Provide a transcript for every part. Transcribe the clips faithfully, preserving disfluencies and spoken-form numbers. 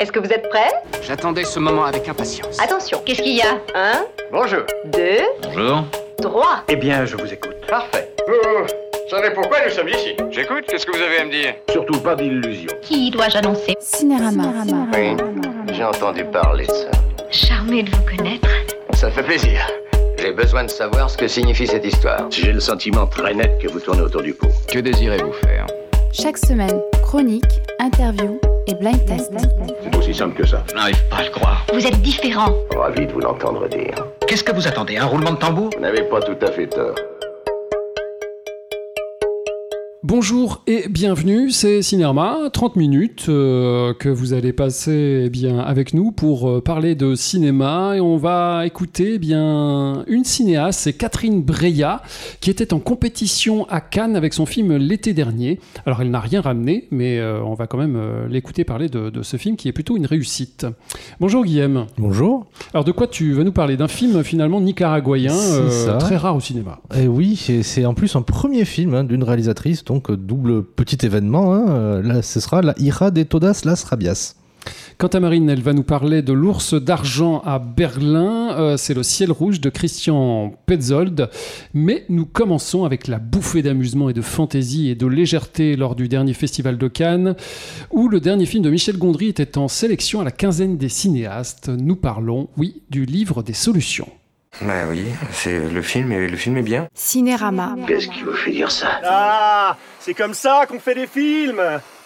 Est-ce que vous êtes prêts? J'attendais ce moment avec impatience. Attention, qu'est-ce qu'il y a? Un, Bonjour. deux, Bonjour. trois. Eh bien, je vous écoute. Parfait. Vous savez pourquoi nous sommes ici? J'écoute, qu'est-ce que vous avez à me dire? Surtout pas d'illusions. Qui dois-je annoncer? Cinérama. Oui, j'ai entendu parler de ça. Charmé de vous connaître. Ça fait plaisir. J'ai besoin de savoir ce que signifie cette histoire. J'ai le sentiment très net que vous tournez autour du pot. Que désirez-vous faire? Chaque semaine, chronique, interview et blind test. C'est aussi simple que ça. Je n'arrive pas à le croire. Vous êtes différent. Ravi de vous l'entendre dire. Qu'est-ce que vous attendez? Un roulement de tambour? Vous n'avez pas tout à fait tort. Bonjour et bienvenue, c'est Cinérama, trente minutes euh, que vous allez passer eh bien, avec nous pour euh, parler de cinéma et on va écouter eh bien, une cinéaste, c'est Catherine Breillat qui était en compétition à Cannes avec son film l'été dernier. Alors elle n'a rien ramené mais euh, on va quand même euh, l'écouter parler de, de ce film qui est plutôt une réussite. Bonjour Guillaume. Bonjour. Alors de quoi tu vas nous parler? D'un film finalement nicaraguayen euh, très rare au cinéma. Et oui, c'est, c'est en plus un premier film hein, d'une réalisatrice. Donc double petit événement, hein. Là ce sera La Hija de todas las rabias. Quant à Marine, elle va nous parler de l'ours d'argent à Berlin, euh, c'est Le ciel rouge de Christian Petzold. Mais nous commençons avec la bouffée d'amusement et de fantaisie et de légèreté lors du dernier festival de Cannes, où le dernier film de Michel Gondry était en sélection à la quinzaine des cinéastes. Nous parlons, oui, du livre des solutions. Bah oui, c'est le film et le film est bien. Cinérama. Qu'est-ce qui vous fait dire ça? Ah, c'est comme ça qu'on fait des films.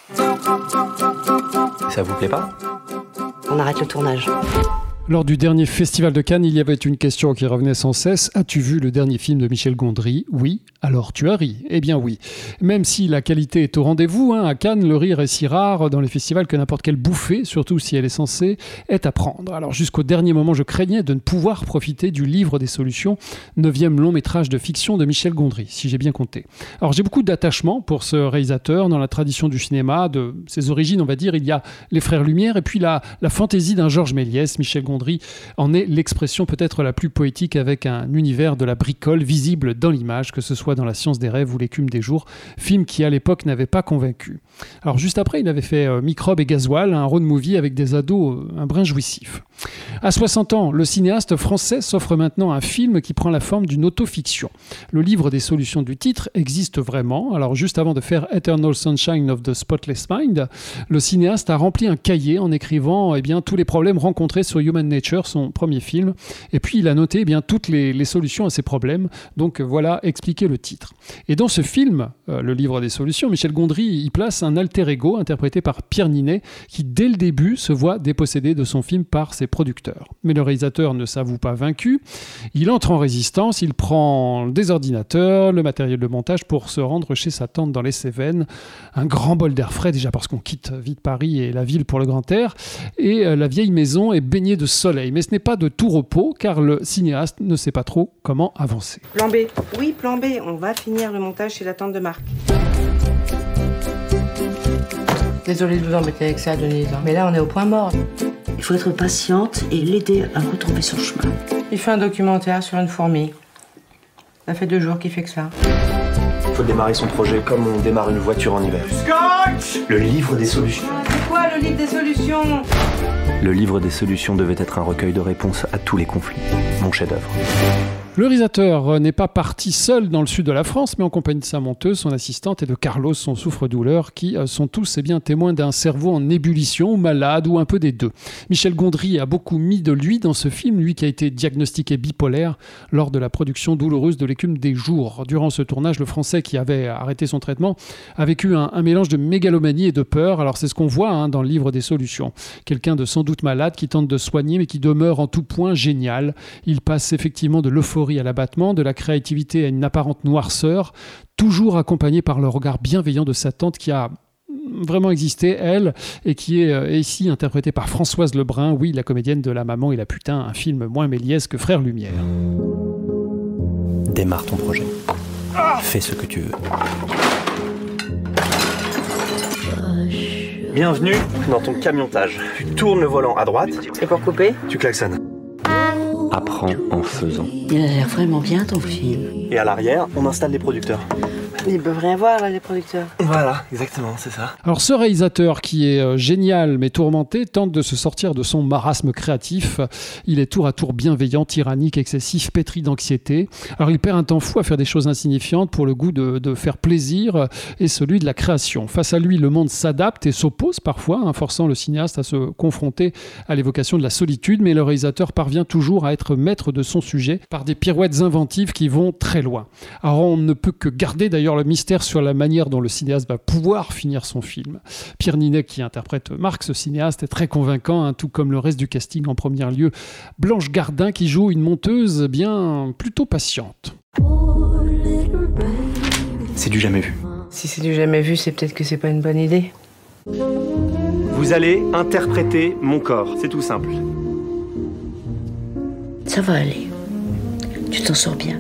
Ça vous plaît pas? On arrête le tournage. Lors du dernier festival de Cannes, il y avait une question qui revenait sans cesse. As-tu vu le dernier film de Michel Gondry? Oui. Alors tu as ri? Eh bien oui. Même si la qualité est au rendez-vous, hein, à Cannes, le rire est si rare dans les festivals que n'importe quelle bouffée, surtout si elle est censée, est à prendre. Alors jusqu'au dernier moment, je craignais de ne pouvoir profiter du livre des solutions, neuvième long métrage de fiction de Michel Gondry, si j'ai bien compté. Alors j'ai beaucoup d'attachement pour ce réalisateur dans la tradition du cinéma, de ses origines, on va dire. Il y a les Frères Lumière et puis la, la fantaisie d'un Georges Méliès. Michel Gondry en est l'expression peut-être la plus poétique avec un univers de la bricole visible dans l'image, que ce soit dans La Science des rêves ou L'écume des jours, film qui à l'époque n'avait pas convaincu. Alors juste après, il avait fait euh, Microbe et Gasoil, un road movie avec des ados euh, un brin jouissif. À soixante ans, le cinéaste français s'offre maintenant un film qui prend la forme d'une autofiction. Le livre des solutions du titre existe vraiment. Alors juste avant de faire Eternal Sunshine of the Spotless Mind, le cinéaste a rempli un cahier en écrivant eh bien, tous les problèmes rencontrés sur Human Nature, son premier film. Et puis il a noté eh bien, toutes les, les solutions à ces problèmes. Donc voilà, expliquer le titre. Et dans ce film, euh, le livre des solutions, Michel Gondry y place un alter ego interprété par Pierre Ninet qui dès le début se voit dépossédé de son film par ses producteurs. Mais le réalisateur ne s'avoue pas vaincu. Il entre en résistance, il prend des ordinateurs, le matériel de montage pour se rendre chez sa tante dans les Cévennes. Un grand bol d'air frais déjà parce qu'on quitte vite Paris et la ville pour le grand air. Et euh, la vieille maison est baignée de soleil. Mais ce n'est pas de tout repos car le cinéaste ne sait pas trop comment avancer. Plan B. Oui, plan B. On va finir le montage chez la tante de Marc. Désolée de vous embêter avec ça, Denise. Mais là, on est au point mort. Il faut être patiente et l'aider à retrouver son chemin. Il fait un documentaire sur une fourmi. Ça fait deux jours qu'il fait que ça. Il faut démarrer son projet comme on démarre une voiture en hiver. Scotch! Le livre des solutions. C'est quoi le livre des solutions? Le livre des solutions devait être un recueil de réponses à tous les conflits. Mon chef-d'œuvre. Le réalisateur n'est pas parti seul dans le sud de la France, mais en compagnie de sa monteuse, son assistante et de Carlos, son souffre-douleur, qui sont tous eh bien, témoins d'un cerveau en ébullition, malade ou un peu des deux. Michel Gondry a beaucoup mis de lui dans ce film, lui qui a été diagnostiqué bipolaire lors de la production douloureuse de L'écume des jours. Durant ce tournage, le Français qui avait arrêté son traitement a vécu un, un mélange de mégalomanie et de peur. Alors c'est ce qu'on voit hein, dans le livre des solutions. Quelqu'un de sans doute malade qui tente de soigner, mais qui demeure en tout point génial. Il passe effectivement de l'euphorie à l'abattement, de la créativité à une apparente noirceur, toujours accompagné par le regard bienveillant de sa tante qui a vraiment existé, elle, et qui est euh, ici interprétée par Françoise Lebrun, oui, la comédienne de La Maman et la Putain, un film moins Méliès que Frères Lumière. Démarre ton projet. Fais ce que tu veux. Bienvenue dans ton camiontage. Tu tournes le volant à droite. Et pour couper? Tu klaxonnes. Apprends en faisant. Il a l'air vraiment bien ton film. Et à l'arrière, on installe les producteurs. Ils peuvent rien voir, là, les producteurs. Voilà, exactement, c'est ça. Alors ce réalisateur qui est euh, génial mais tourmenté tente de se sortir de son marasme créatif. Il est tour à tour bienveillant, tyrannique, excessif, pétri d'anxiété. Alors il perd un temps fou à faire des choses insignifiantes pour le goût de, de faire plaisir et celui de la création. Face à lui, le monde s'adapte et s'oppose parfois, hein, forçant le cinéaste à se confronter à l'évocation de la solitude, mais le réalisateur parvient toujours à être maître de son sujet par des pirouettes inventives qui vont très loin. Alors on ne peut que garder d'ailleurs le mystère sur la manière dont le cinéaste va pouvoir finir son film. Pierre Ninet, qui interprète Marc, ce cinéaste, est très convaincant, hein, tout comme le reste du casting. En premier lieu, Blanche Gardin, qui joue une monteuse bien plutôt patiente. C'est du jamais vu. Si c'est du jamais vu, c'est peut-être que c'est pas une bonne idée. Vous allez interpréter mon corps, c'est tout simple. Ça va aller. Tu t'en sors bien.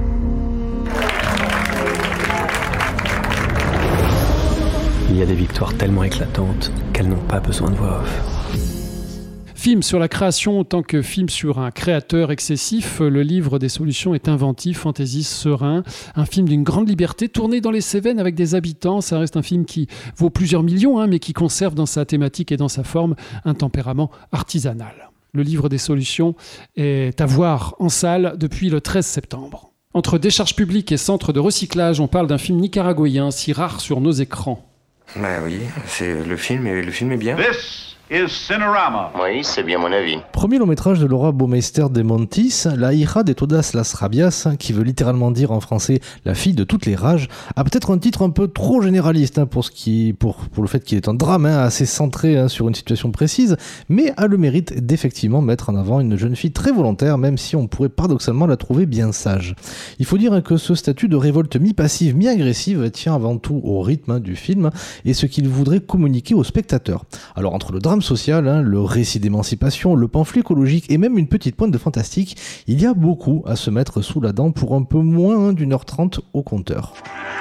Il y a des victoires tellement éclatantes qu'elles n'ont pas besoin de voix off. Film sur la création autant que film sur un créateur excessif, le livre des solutions est inventif, fantaisiste, serein. Un film d'une grande liberté, tourné dans les Cévennes avec des habitants. Ça reste un film qui vaut plusieurs millions, hein, mais qui conserve dans sa thématique et dans sa forme un tempérament artisanal. Le livre des solutions est à voir en salle depuis le treize septembre. Entre décharge publique et centre de recyclage, on parle d'un film nicaraguayen si rare sur nos écrans. Bah oui, c'est le film et le film est bien. This is Cinerama. Oui, c'est bien mon avis. Premier long métrage de Laura Baumeister de Montis, La hija de todas las rabias, qui veut littéralement dire en français la fille de toutes les rages, a peut-être un titre un peu trop généraliste hein, pour, ce qui, pour, pour le fait qu'il est un drame hein, assez centré hein, sur une situation précise, mais a le mérite d'effectivement mettre en avant une jeune fille très volontaire, même si on pourrait paradoxalement la trouver bien sage. Il faut dire hein, que ce statut de révolte mi-passive, mi-agressive tient avant tout au rythme hein, du film et ce qu'il voudrait communiquer aux spectateurs. Alors entre le drame social, hein, le récit d'émancipation, le pamphlet écologique et même une petite pointe de fantastique, il y a beaucoup à se mettre sous la dent pour un peu moins hein, d'une heure trente au compteur.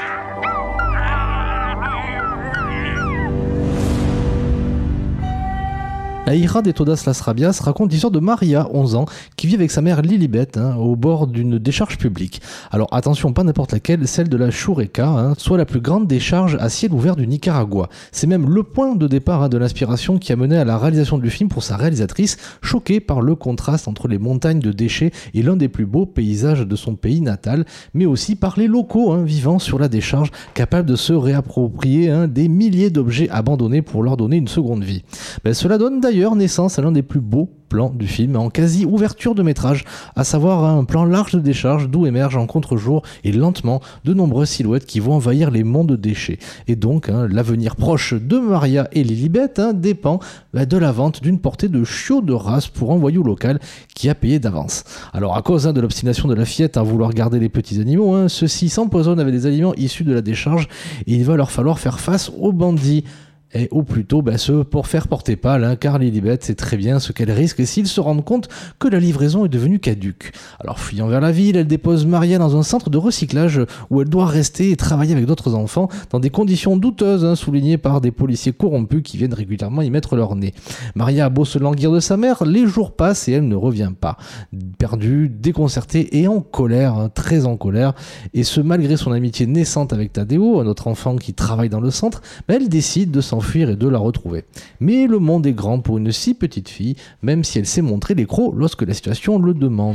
La hija de todas las rabias raconte l'histoire de Maria, onze ans, qui vit avec sa mère Lilibet hein, au bord d'une décharge publique. Alors attention, pas n'importe laquelle, celle de la Chureca, hein, soit la plus grande décharge à ciel ouvert du Nicaragua. C'est même le point de départ hein, de l'inspiration qui a mené à la réalisation du film pour sa réalisatrice, choquée par le contraste entre les montagnes de déchets et l'un des plus beaux paysages de son pays natal, mais aussi par les locaux hein, vivant sur la décharge, capables de se réapproprier hein, des milliers d'objets abandonnés pour leur donner une seconde vie. Ben, cela donne d'ailleurs naissance à l'un des plus beaux plans du film en quasi ouverture de métrage, à savoir un plan large de décharge d'où émergent en contre-jour et lentement de nombreuses silhouettes qui vont envahir les monts de déchets. Et donc hein, l'avenir proche de Maria et Lilibet hein, dépend bah, de la vente d'une portée de chiots de race pour un voyou local qui a payé d'avance. Alors à cause hein, de l'obstination de la fillette à vouloir garder les petits animaux, hein, ceux-ci s'empoisonnent avec des aliments issus de la décharge et il va leur falloir faire face aux bandits. Et ou plutôt bah, ce pour faire porter pâle, hein, car Lilibet sait très bien ce qu'elle risque s'ils se rendent compte que la livraison est devenue caduque. Alors fuyant vers la ville, elle dépose Maria dans un centre de recyclage où elle doit rester et travailler avec d'autres enfants dans des conditions douteuses, hein, soulignées par des policiers corrompus qui viennent régulièrement y mettre leur nez. Maria a beau se languir de sa mère, les jours passent et elle ne revient pas. Perdue, déconcertée et en colère, hein, très en colère, et ce malgré son amitié naissante avec Tadeo, un autre enfant qui travaille dans le centre, bah, elle décide de s'en fuir et de la retrouver. Mais le monde est grand pour une si petite fille, même si elle sait montrer les crocs lorsque la situation le demande.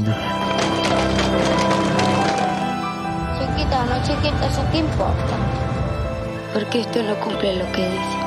Chiquita, no chiquita, eso qué importa. Porque usted no cumple lo que dice.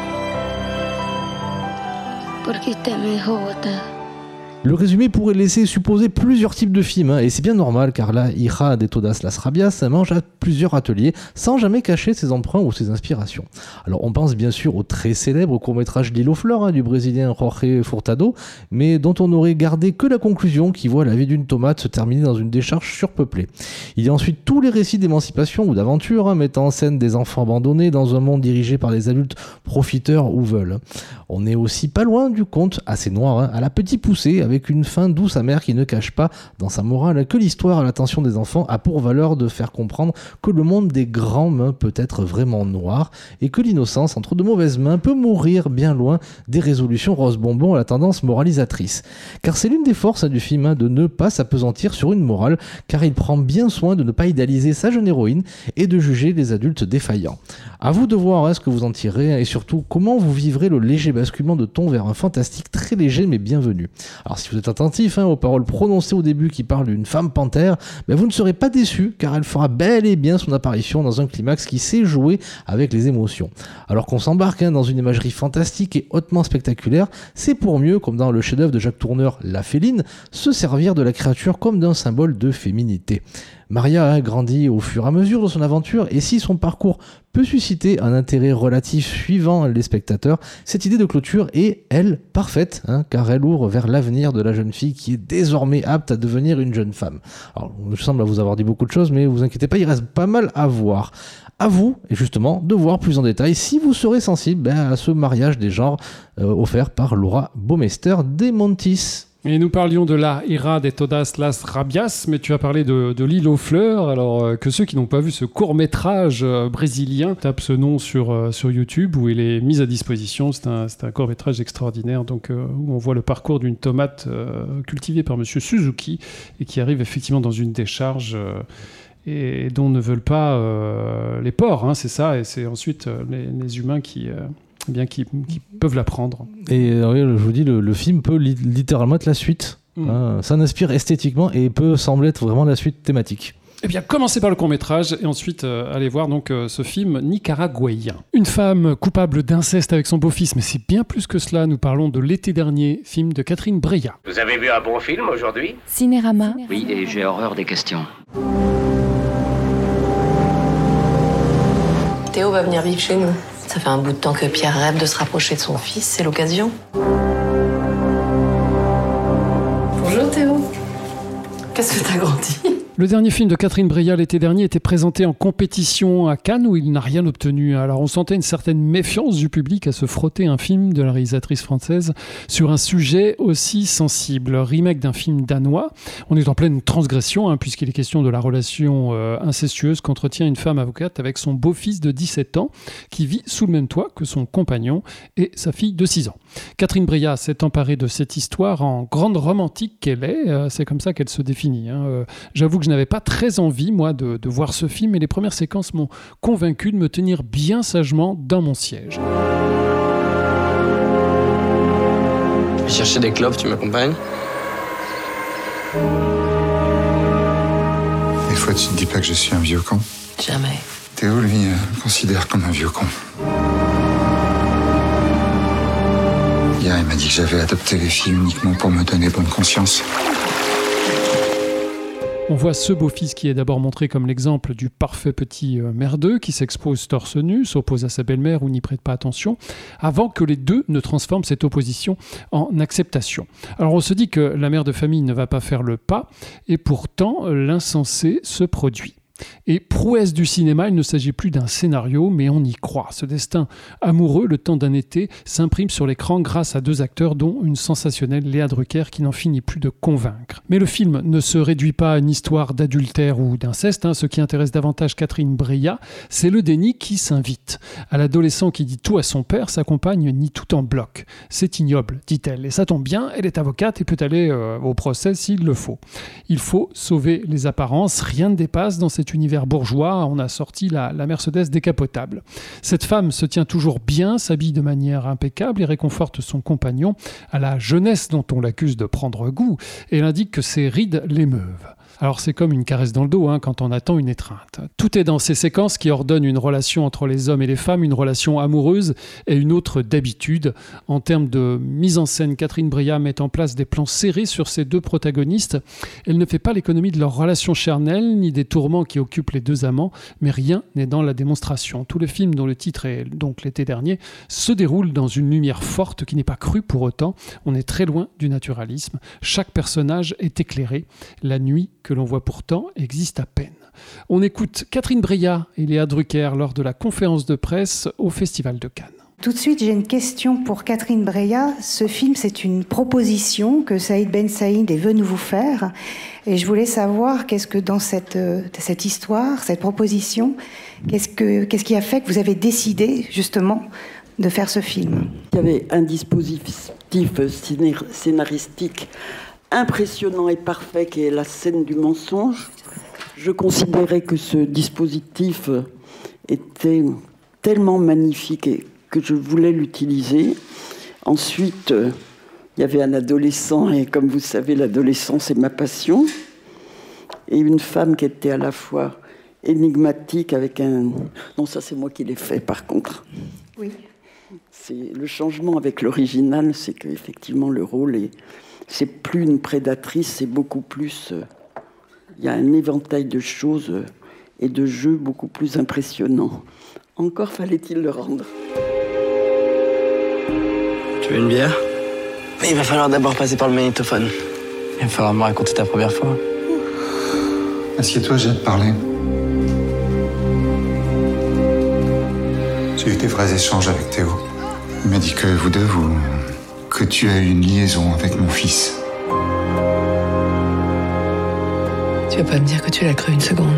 Porque usted me dejó botada. Le résumé pourrait laisser supposer plusieurs types de films, hein, et c'est bien normal car la hija de todas las rabias mange à plusieurs ateliers sans jamais cacher ses emprunts ou ses inspirations. Alors on pense bien sûr au très célèbre court-métrage L'île aux fleurs hein, du brésilien Jorge Furtado, mais dont on n'aurait gardé que la conclusion qui voit la vie d'une tomate se terminer dans une décharge surpeuplée. Il y a ensuite tous les récits d'émancipation ou d'aventure hein, mettant en scène des enfants abandonnés dans un monde dirigé par des adultes profiteurs ou veulent. On est aussi pas loin du conte assez noir hein, à la petite poussée avec une fin douce amère qui ne cache pas dans sa morale que l'histoire à l'attention des enfants a pour valeur de faire comprendre que le monde des grands mains peut être vraiment noir et que l'innocence entre de mauvaises mains peut mourir bien loin des résolutions rose bonbon à la tendance moralisatrice. Car c'est l'une des forces hein, du film hein, de ne pas s'apesantir sur une morale, car il prend bien soin de ne pas idéaliser sa jeune héroïne et de juger les adultes défaillants. À vous de voir hein, ce que vous en tirez et surtout comment vous vivrez le léger basculement de ton vers un fantastique très léger mais bienvenu. Alors si vous êtes attentif hein, aux paroles prononcées au début qui parlent d'une femme panthère, ben vous ne serez pas déçu car elle fera bel et bien son apparition dans un climax qui sait jouer avec les émotions. Alors qu'on s'embarque hein, dans une imagerie fantastique et hautement spectaculaire, c'est pour mieux, comme dans le chef-d'œuvre de Jacques Tourneur, La Féline, se servir de la créature comme d'un symbole de féminité. Maria a grandi au fur et à mesure de son aventure et si son parcours peut susciter un intérêt relatif suivant les spectateurs, cette idée de clôture est, elle, parfaite, hein, car elle ouvre vers l'avenir de la jeune fille qui est désormais apte à devenir une jeune femme. Alors, je semble vous avoir dit beaucoup de choses, mais vous inquiétez pas, il reste pas mal à voir. À vous, et justement, de voir plus en détail si vous serez sensible ben, à ce mariage des genres euh, offert par Laura Baumeister des Montis. Et nous parlions de La Ira de Todas las Rabias, mais tu as parlé de, de L'île aux fleurs, alors euh, que ceux qui n'ont pas vu ce court-métrage euh, brésilien tapent ce nom sur, euh, sur YouTube où il est mis à disposition. C'est un, c'est un court-métrage extraordinaire donc, euh, où on voit le parcours d'une tomate euh, cultivée par Monsieur Suzuki et qui arrive effectivement dans une décharge euh, et dont ne veulent pas euh, les porcs, hein, c'est ça, et c'est ensuite euh, les, les humains qui... Euh, Eh bien, qui, qui peuvent l'apprendre. Et euh, oui, je vous dis, le, le film peut li- littéralement être la suite. Mmh. Hein, ça inspire esthétiquement et peut sembler être vraiment la suite thématique. Eh bien, commencez par le court-métrage et ensuite euh, allez voir donc euh, ce film nicaraguayen. Une femme coupable d'inceste avec son beau-fils, mais c'est bien plus que cela. Nous parlons de L'été dernier, film de Catherine Breillat. Vous avez vu un bon film aujourd'hui ? Cinérama. Oui, et j'ai horreur des questions. Théo va venir vivre chez nous. Ça fait un bout de temps que Pierre rêve de se rapprocher de son fils, c'est l'occasion. Bonjour Théo. Qu'est-ce que t'as grandi ? Le dernier film de Catherine Breillat l'été dernier était présenté en compétition à Cannes où il n'a rien obtenu. Alors on sentait une certaine méfiance du public à se frotter un film de la réalisatrice française sur un sujet aussi sensible. Remake d'un film danois. On est en pleine transgression hein, puisqu'il est question de la relation euh, incestueuse qu'entretient une femme avocate avec son beau-fils de dix-sept ans qui vit sous le même toit que son compagnon et sa fille de six ans. Catherine Breillat s'est emparée de cette histoire en grande romantique qu'elle est. Euh, c'est comme ça qu'elle se définit. Hein. Euh, j'avoue que je n'avais pas très envie, moi, de, de voir ce film, et les premières séquences m'ont convaincu de me tenir bien sagement dans mon siège. Je vais chercher des clopes, tu m'accompagnes ? Des fois, tu te dis pas que je suis un vieux con ? Jamais. Théo, lui, euh, me considère comme un vieux con. Hier, il m'a dit que j'avais adopté les filles uniquement pour me donner bonne conscience. On voit ce beau-fils qui est d'abord montré comme l'exemple du parfait petit merdeux qui s'expose torse nu, s'oppose à sa belle-mère ou n'y prête pas attention, avant que les deux ne transforment cette opposition en acceptation. Alors on se dit que la mère de famille ne va pas faire le pas, et pourtant l'insensé se produit. Et prouesse du cinéma, il ne s'agit plus d'un scénario, mais on y croit. Ce destin amoureux, le temps d'un été, s'imprime sur l'écran grâce à deux acteurs, dont une sensationnelle Léa Drucker qui n'en finit plus de convaincre. Mais le film ne se réduit pas à une histoire d'adultère ou d'inceste. Hein. Ce qui intéresse davantage Catherine Breillat, c'est le déni qui s'invite. À l'adolescent qui dit tout à son père, sa compagne nie tout en bloc. C'est ignoble, dit-elle. Et ça tombe bien, elle est avocate et peut aller euh, au procès s'il le faut. Il faut sauver les apparences, rien ne dépasse dans cette univers bourgeois, on a sorti la, la Mercedes décapotable. Cette femme se tient toujours bien, s'habille de manière impeccable et réconforte son compagnon à la jeunesse dont on l'accuse de prendre goût, et elle indique que ses rides l'émeuvent. Alors c'est comme une caresse dans le dos hein, quand on attend une étreinte. Tout est dans ces séquences qui ordonnent une relation entre les hommes et les femmes, une relation amoureuse et une autre d'habitude. En termes de mise en scène, Catherine Breillat met en place des plans serrés sur ces deux protagonistes. Elle ne fait pas l'économie de leur relation charnelle, ni des tourments qui occupent les deux amants, mais rien n'est dans la démonstration. Tout le film, dont le titre est donc l'été dernier, se déroule dans une lumière forte qui n'est pas crue pour autant. On est très loin du naturalisme. Chaque personnage est éclairé. La nuit que l'on voit pourtant existe à peine. On écoute Catherine Breillat et Léa Drucker lors de la conférence de presse au Festival de Cannes. Tout de suite, j'ai une question pour Catherine Breillat. Ce film, c'est une proposition que Saïd Ben Saïd est venu vous faire. Et je voulais savoir, qu'est-ce que dans cette, euh, cette histoire, cette proposition, qu'est-ce, que, qu'est-ce qui a fait que vous avez décidé, justement, de faire ce film? Il y avait un dispositif scénaristique impressionnant et parfait qui est la scène du mensonge. Je considérais que ce dispositif était tellement magnifique et que je voulais l'utiliser. Ensuite, il y avait un adolescent, et comme vous savez, l'adolescence c'est ma passion, et une femme qui était à la fois énigmatique avec un... Non, ça c'est moi qui l'ai fait par contre. Oui. C'est le changement avec l'original, c'est qu'effectivement le rôle est... c'est plus une prédatrice, c'est beaucoup plus... Il y a un éventail de choses et de jeux beaucoup plus impressionnants. Encore fallait-il le rendre. Tu veux une bière? Mais il va falloir d'abord passer par le magnétophone. Il va falloir me raconter ta première fois. Assieds-toi, j'ai à te parler. J'ai eu des vrais échanges avec Théo. Il m'a dit que vous deux, vous... que tu as eu une liaison avec mon fils. Tu vas pas me dire que tu l'as cru une seconde.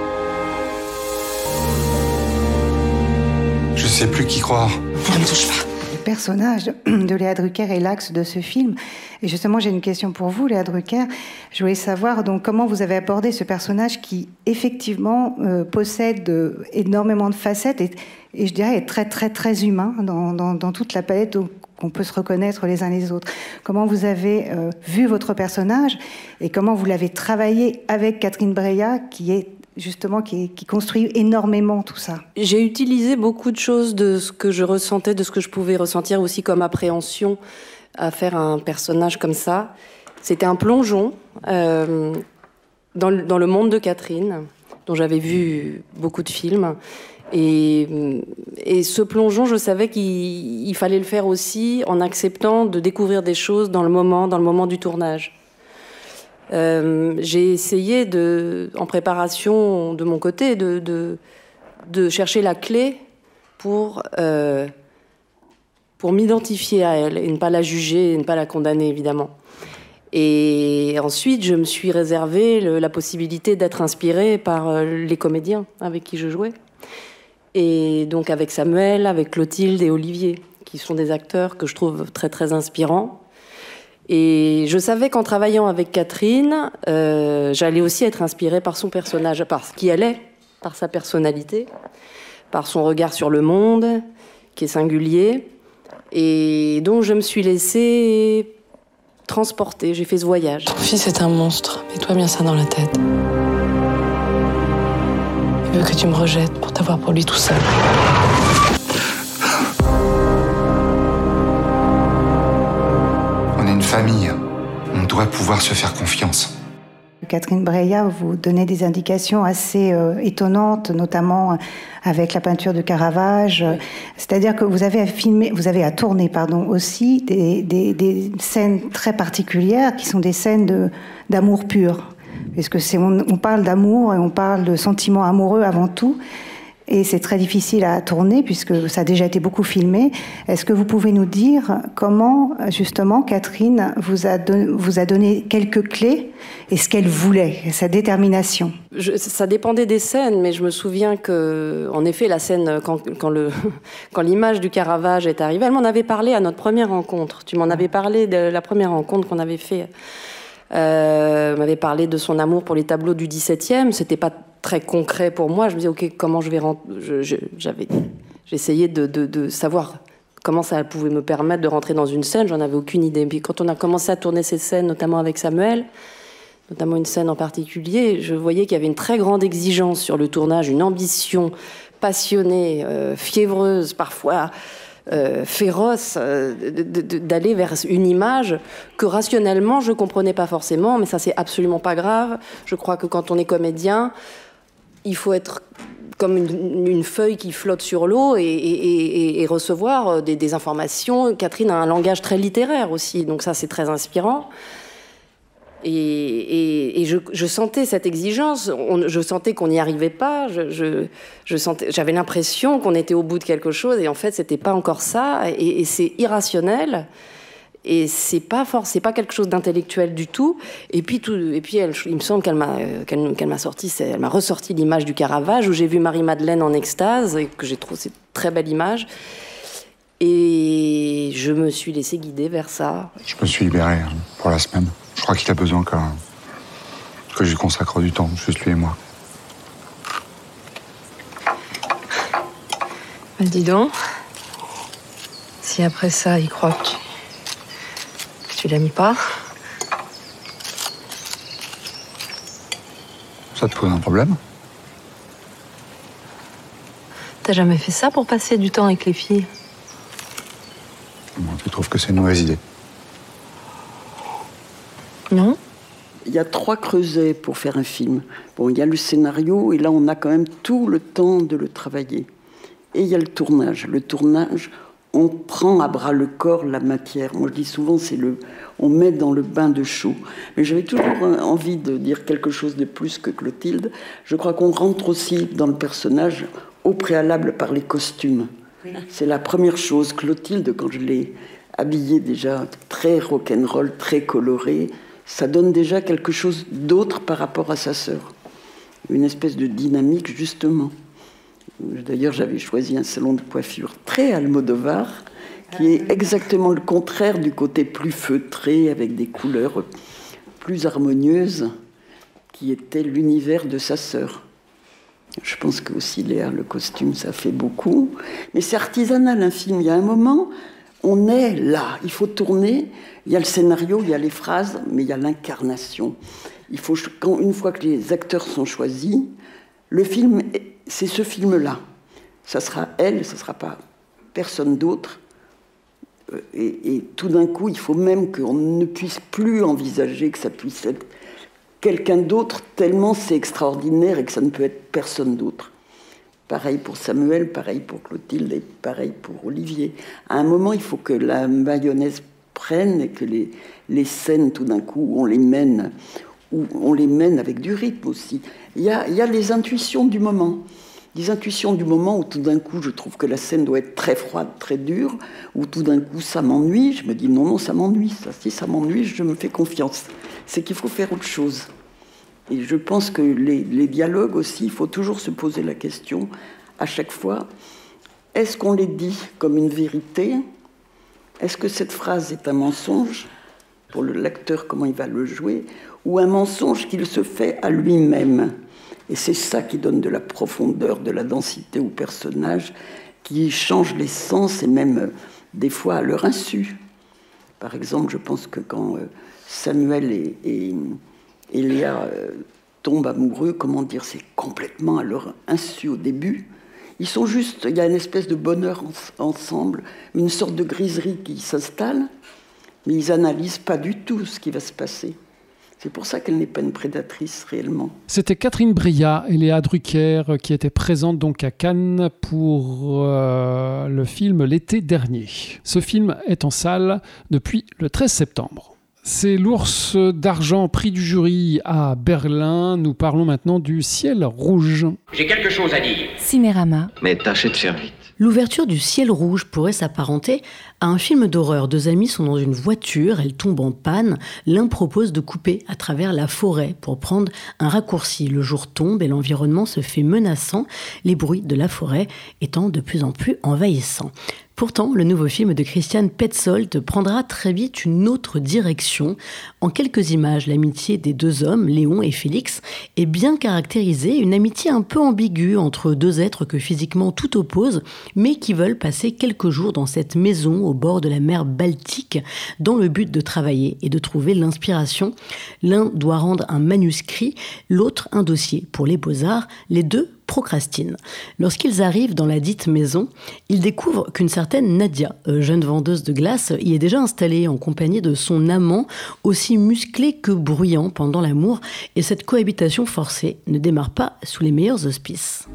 Je sais plus qui croire. Ne me touche pas. Le personnage de Léa Drucker est l'axe de ce film. Et justement, j'ai une question pour vous, Léa Drucker. Je voulais savoir donc comment vous avez abordé ce personnage qui, effectivement, euh, possède euh, énormément de facettes et, et je dirais est très, très, très humain dans, dans, dans toute la palette qu'on peut se reconnaître les uns les autres. Comment vous avez euh, vu votre personnage et comment vous l'avez travaillé avec Catherine Breillat, qui est justement, qui, qui construit énormément tout ça. J'ai utilisé beaucoup de choses de ce que je ressentais, de ce que je pouvais ressentir aussi comme appréhension à faire un personnage comme ça. C'était un plongeon euh, dans, le, dans le monde de Catherine, dont j'avais vu beaucoup de films. Et, et ce plongeon, je savais qu'il il fallait le faire aussi en acceptant de découvrir des choses dans le moment, dans le moment du tournage. Euh, j'ai essayé, de, en préparation de mon côté, de, de, de chercher la clé pour, euh, pour m'identifier à elle et ne pas la juger et ne pas la condamner, évidemment. Et ensuite, je me suis réservé le, la possibilité d'être inspirée par euh, les comédiens avec qui je jouais. Et donc avec Samuel, avec Clotilde et Olivier, qui sont des acteurs que je trouve très, très inspirants. Et je savais qu'en travaillant avec Catherine, euh, j'allais aussi être inspirée par son personnage, par ce qui elle est, par sa personnalité, par son regard sur le monde, qui est singulier. Et donc je me suis laissée transporter, j'ai fait ce voyage. Ton fils est un monstre, mets-toi bien ça dans la tête. Il veut que tu me rejettes pour t'avoir pour lui tout seul. On est une famille. On doit pouvoir se faire confiance. Catherine Breillat, vous donnez des indications assez euh, étonnantes, notamment avec la peinture de Caravage. Oui. C'est-à-dire que vous avez à filmer, vous avez à tourner, pardon, aussi des, des, des scènes très particulières qui sont des scènes de, d'amour pur. Parce que c'est, on, on parle d'amour et on parle de sentiments amoureux avant tout. Et c'est très difficile à tourner puisque ça a déjà été beaucoup filmé. Est-ce que vous pouvez nous dire comment, justement, Catherine vous a, don- vous a donné quelques clés et ce qu'elle voulait, sa détermination? je, Ça dépendait des scènes, mais je me souviens que, en effet, la scène, quand, quand, le, quand l'image du Caravage est arrivée, elle m'en avait parlé à notre première rencontre. Tu m'en avais parlé de la première rencontre qu'on avait fait. Euh, elle m'avait parlé de son amour pour les tableaux du dix-septième. C'était pas très concret pour moi. Je me disais, ok, comment je vais rentrer. Je, je, j'avais, j'essayais de, de, de savoir comment ça pouvait me permettre de rentrer dans une scène. J'en avais aucune idée. Puis quand on a commencé à tourner ces scènes, notamment avec Samuel, notamment une scène en particulier, je voyais qu'il y avait une très grande exigence sur le tournage, une ambition passionnée, euh, fiévreuse parfois. Euh, féroce euh, de, de, d'aller vers une image que rationnellement je comprenais pas forcément, mais ça c'est absolument pas grave. Je crois que quand on est comédien, il faut être comme une, une feuille qui flotte sur l'eau et, et, et, et recevoir des, des informations. Catherine a un langage très littéraire aussi, donc ça c'est très inspirant. Et, et, et je, je sentais cette exigence, on, je sentais qu'on n'y arrivait pas, je, je, je sentais, j'avais l'impression qu'on était au bout de quelque chose, et en fait, c'était pas encore ça, et, et c'est irrationnel. Et c'est pas fort, c'est pas quelque chose d'intellectuel du tout. Et puis, tout, et puis elle, il me semble qu'elle m'a, qu'elle, qu'elle m'a sorti, c'est, elle m'a ressorti l'image du Caravage où j'ai vu Marie-Madeleine en extase et que j'ai trouvé cette très belle image. Et je me suis laissée guider vers ça. Je me suis libéré pour la semaine. Je crois qu'il a besoin que, que je lui consacre du temps, juste lui et moi. Bah, dis donc, si après ça, il croit que tu, que tu l'aimes pas... Ça te pose un problème ? T'as jamais fait ça pour passer du temps avec les filles ? Bon, tu trouves que c'est une mauvaise idée ? Non ? Il y a trois creusets pour faire un film. Bon, il y a le scénario, et là, on a quand même tout le temps de le travailler. Et il y a le tournage. Le tournage, on prend à bras le corps la matière. Moi, je dis souvent, c'est le, on met dans le bain de chaux. Mais j'avais toujours envie de dire quelque chose de plus que Clotilde. Je crois qu'on rentre aussi dans le personnage au préalable par les costumes. C'est la première chose. Clotilde, quand je l'ai habillée déjà très rock'n'roll, très colorée, ça donne déjà quelque chose d'autre par rapport à sa sœur. Une espèce de dynamique, justement. D'ailleurs, j'avais choisi un salon de coiffure très Almodovar, qui est exactement le contraire du côté plus feutré, avec des couleurs plus harmonieuses, qui était l'univers de sa sœur. Je pense que aussi Léa, le costume, ça fait beaucoup. Mais c'est artisanal, un film. Il y a un moment, on est là. Il faut tourner. Il y a le scénario, il y a les phrases, mais il y a l'incarnation. Il faut, quand, une fois que les acteurs sont choisis, le film, c'est ce film-là. Ça sera elle, ça ne sera pas personne d'autre. Et, et tout d'un coup, il faut même qu'on ne puisse plus envisager que ça puisse être quelqu'un d'autre, tellement c'est extraordinaire et que ça ne peut être personne d'autre. Pareil pour Samuel, pareil pour Clotilde et pareil pour Olivier. À un moment, il faut que la mayonnaise prenne et que les, les scènes, tout d'un coup, on les mène, ou on les mène avec du rythme aussi. Il y a, il y a les intuitions du moment. Les intuitions du moment où tout d'un coup, je trouve que la scène doit être très froide, très dure, où tout d'un coup, ça m'ennuie. Je me dis, non, non, ça m'ennuie. Ça. Si ça m'ennuie, je me fais confiance. C'est qu'il faut faire autre chose. Et je pense que les, les dialogues aussi, il faut toujours se poser la question, à chaque fois, est-ce qu'on les dit comme une vérité ? Est-ce que cette phrase est un mensonge, pour le lecteur, comment il va le jouer, ou un mensonge qu'il se fait à lui-même ? Et c'est ça qui donne de la profondeur, de la densité aux personnages, qui changent les sens, et même euh, des fois à leur insu. Par exemple, je pense que quand euh, Samuel et... et Et Léa euh, tombe amoureux, comment dire, c'est complètement à leur insu au début. Ils sont juste, il y a une espèce de bonheur en, ensemble, une sorte de griserie qui s'installe, mais ils n'analysent pas du tout ce qui va se passer. C'est pour ça qu'elle n'est pas une prédatrice réellement. C'était Catherine Breillat et Léa Drucker qui étaient présentes donc à Cannes pour euh, le film l'été dernier. Ce film est en salle depuis le treize septembre. C'est l'Ours d'argent, prix du jury à Berlin. Nous parlons maintenant du Ciel rouge. J'ai quelque chose à dire. Cinérama. Mais tâchez de faire vite. L'ouverture du Ciel rouge pourrait s'apparenter à un film d'horreur. Deux amis sont dans une voiture, elles tombent en panne. L'un propose de couper à travers la forêt pour prendre un raccourci. Le jour tombe et l'environnement se fait menaçant, les bruits de la forêt étant de plus en plus envahissants. Pourtant, le nouveau film de Christian Petzold prendra très vite une autre direction. En quelques images, l'amitié des deux hommes, Léon et Félix, est bien caractérisée, une amitié un peu ambiguë entre deux êtres que physiquement tout oppose, mais qui veulent passer quelques jours dans cette maison au bord de la mer Baltique, dans le but de travailler et de trouver l'inspiration. L'un doit rendre un manuscrit, l'autre un dossier pour les beaux-arts, les deux procrastinent. Lorsqu'ils arrivent dans la dite maison, ils découvrent qu'une certaine Nadia, jeune vendeuse de glace, y est déjà installée en compagnie de son amant, aussi musclé que bruyant pendant l'amour, et cette cohabitation forcée ne démarre pas sous les meilleurs auspices.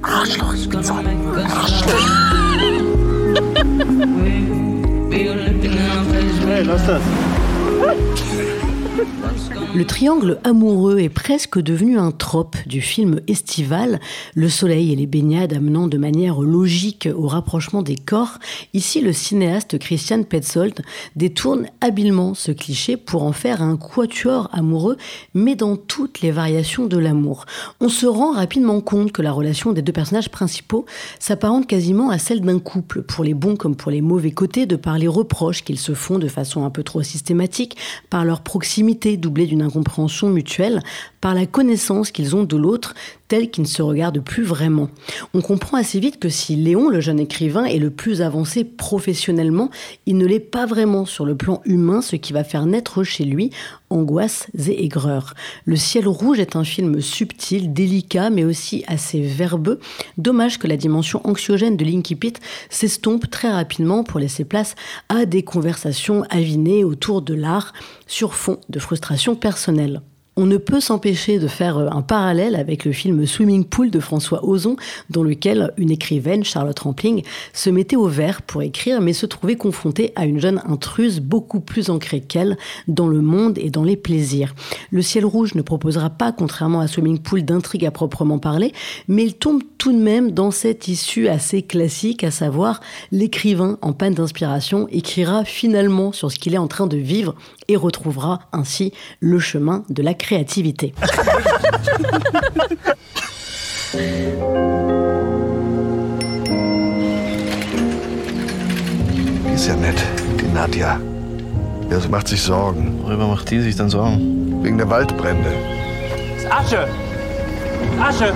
Hey, no sense. Le triangle amoureux est presque devenu un trope du film estival, le soleil et les baignades amenant de manière logique au rapprochement des corps. Ici, le cinéaste Christian Petzold détourne habilement ce cliché pour en faire un quatuor amoureux, mais dans toutes les variations de l'amour. On se rend rapidement compte que la relation des deux personnages principaux s'apparente quasiment à celle d'un couple, pour les bons comme pour les mauvais côtés, de par les reproches qu'ils se font de façon un peu trop systématique, par leur proximité doublée d'une incompréhension mutuelle, par la connaissance qu'ils ont de l'autre, tel qu'ils ne se regardent plus vraiment. On comprend assez vite que si Léon, le jeune écrivain, est le plus avancé professionnellement, il ne l'est pas vraiment sur le plan humain, ce qui va faire naître chez lui angoisses et aigreurs. Le ciel rouge est un film subtil, délicat, mais aussi assez verbeux. Dommage que la dimension anxiogène de l'Incipit s'estompe très rapidement pour laisser place à des conversations avinées autour de l'art sur fond de frustration personnelle. On ne peut s'empêcher de faire un parallèle avec le film Swimming Pool de François Ozon, dans lequel une écrivaine, Charlotte Rampling, se mettait au vert pour écrire, mais se trouvait confrontée à une jeune intruse beaucoup plus ancrée qu'elle dans le monde et dans les plaisirs. Le ciel rouge ne proposera pas, contrairement à Swimming Pool, d'intrigue à proprement parler, mais il tombe tout de même dans cette issue assez classique, à savoir l'écrivain en panne d'inspiration écrira finalement sur ce qu'il est en train de vivre et retrouvera ainsi le chemin de la créativité. Die ist ja nett, die Nadja. Ja, sie macht sich Sorgen. Worüber macht die sich dann Sorgen? Wegen der Waldbrände. Asche! Asche!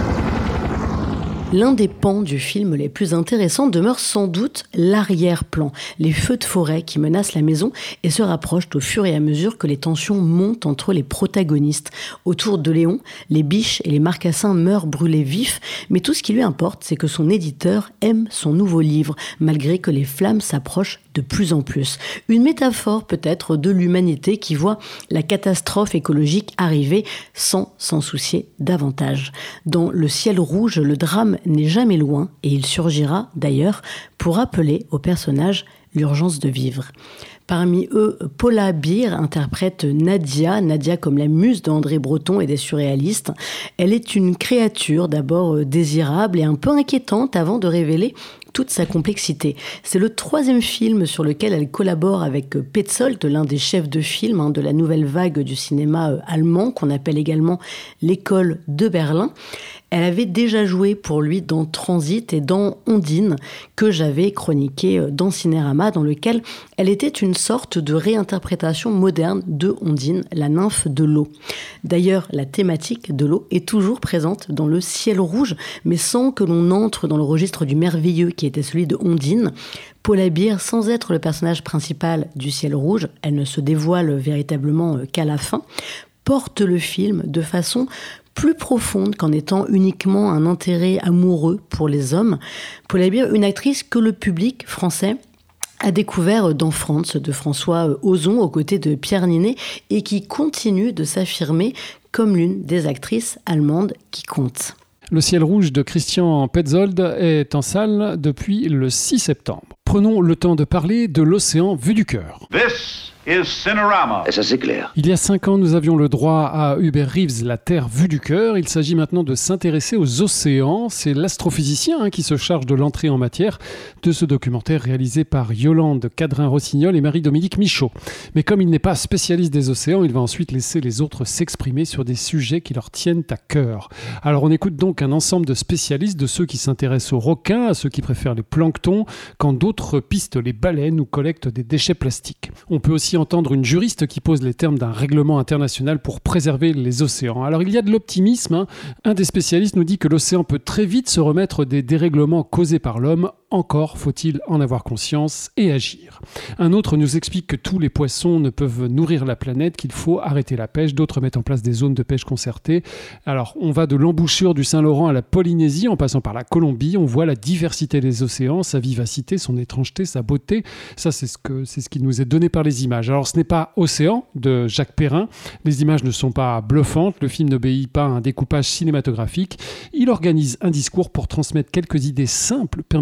L'un des pans du film les plus intéressants demeure sans doute l'arrière-plan, les feux de forêt qui menacent la maison et se rapprochent au fur et à mesure que les tensions montent entre les protagonistes. Autour de Léon, les biches et les marcassins meurent brûlés vifs, mais tout ce qui lui importe, c'est que son éditeur aime son nouveau livre, malgré que les flammes s'approchent de plus en plus. Une métaphore peut-être de l'humanité qui voit la catastrophe écologique arriver sans s'en soucier davantage. Dans Le ciel rouge, le drame n'est jamais loin et il surgira d'ailleurs pour rappeler aux personnages l'urgence de vivre. Parmi eux, Paula Beer interprète Nadia, Nadia comme la muse d'André Breton et des surréalistes. Elle est une créature d'abord désirable et un peu inquiétante avant de révéler toute sa complexité. C'est le troisième film sur lequel elle collabore avec Petzold, l'un des chefs de film hein, de la nouvelle vague du cinéma euh, allemand, qu'on appelle également l'école de Berlin. Elle avait déjà joué pour lui dans Transit et dans Ondine, que j'avais chroniqué dans Cinérama, dans lequel elle était une sorte de réinterprétation moderne de Ondine, la nymphe de l'eau. D'ailleurs, la thématique de l'eau est toujours présente dans Le ciel rouge, mais sans que l'on entre dans le registre du merveilleux qui était celui de Ondine. Paula Beer, sans être le personnage principal du ciel rouge, elle ne se dévoile véritablement qu'à la fin, porte le film de façon plus profonde qu'en étant uniquement un intérêt amoureux pour les hommes. Paula Beer, une actrice que le public français a découvert dans France de François Ozon aux côtés de Pierre Ninet et qui continue de s'affirmer comme l'une des actrices allemandes qui comptent. Le ciel rouge de Christian Petzold est en salle depuis le six septembre. Prenons le temps de parler de l'océan vu du cœur. This is Cinerama. Et ça c'est clair. Il y a cinq ans, nous avions le droit à Hubert Reeves, La Terre vue du cœur. Il s'agit maintenant de s'intéresser aux océans. C'est l'astrophysicien hein, qui se charge de l'entrée en matière de ce documentaire réalisé par Yolande Cadrin-Rossignol et Marie-Dominique Michaud. Mais comme il n'est pas spécialiste des océans, il va ensuite laisser les autres s'exprimer sur des sujets qui leur tiennent à cœur. Alors on écoute donc un ensemble de spécialistes, de ceux qui s'intéressent aux requins, à ceux qui préfèrent les planctons, quand d'autres pistent les baleines ou collectent des déchets plastiques. On peut aussi entendre une juriste qui pose les termes d'un règlement international pour préserver les océans. Alors il y a de l'optimisme. Hein. Un des spécialistes nous dit que l'océan peut très vite se remettre des dérèglements causés par l'homme. Encore faut-il en avoir conscience et agir. Un autre nous explique que tous les poissons ne peuvent nourrir la planète, qu'il faut arrêter la pêche. D'autres mettent en place des zones de pêche concertées. Alors on va de l'embouchure du Saint-Laurent à la Polynésie en passant par la Colombie. On voit la diversité des océans, sa vivacité, son étrangeté, sa beauté. Ça c'est ce, que, c'est ce qui nous est donné par les images. Alors ce n'est pas Océan de Jacques Perrin. Les images ne sont pas bluffantes. Le film n'obéit pas à un découpage cinématographique. Il organise un discours pour transmettre quelques idées simples permettant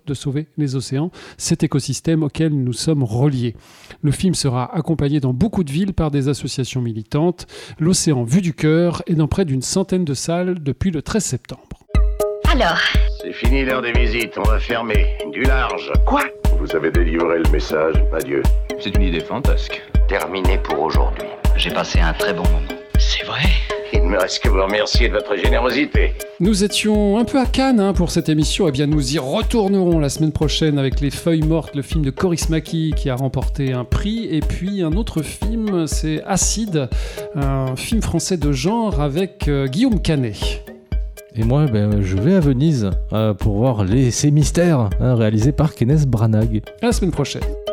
de sauver les océans, cet écosystème auquel nous sommes reliés. Le film sera accompagné dans beaucoup de villes par des associations militantes. L'océan vu du cœur est dans près d'une centaine de salles depuis le treize septembre. Alors, C'est fini l'heure des visites, on va fermer. Du large. Quoi? Vous avez délivré le message, adieu. C'est une idée fantasque. Terminé pour aujourd'hui. J'ai passé un très bon moment. C'est vrai? Il ne me reste que vous remercier de votre générosité. Nous étions un peu à Cannes hein, pour cette émission. Eh bien, nous y retournerons la semaine prochaine avec Les Feuilles Mortes, le film de Kaurismäki qui a remporté un prix. Et puis un autre film, c'est Acide, un film français de genre avec euh, Guillaume Canet. Et moi, ben, je vais à Venise euh, pour voir les, ces mystères hein, réalisés par Kenneth Branagh. À la semaine prochaine.